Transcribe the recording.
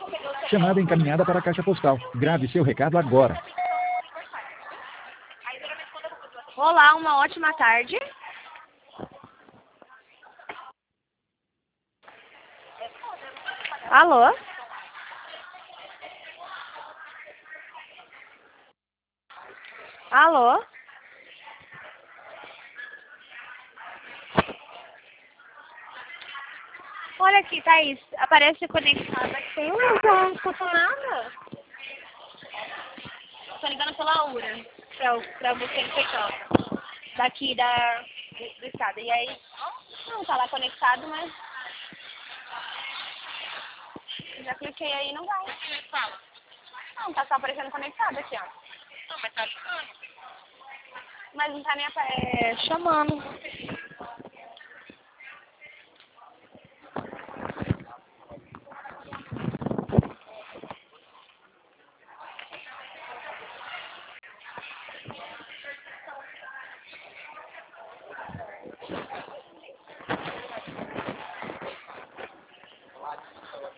Chamada encaminhada para a caixa postal. Grave seu recado agora. Olá, uma ótima tarde. Alô? Alô? Olha aqui, Thaís. Aparece conectada aqui. Não escuto nada. Tô ligando pela URA. Pra você no PJ. Daqui do estado. E aí? Não, tá lá conectado, mas... Já cliquei aí e não vai. Não, tá só aparecendo conectado aqui, ó. Não, mas tá ligando. Mas não tá nem chamando.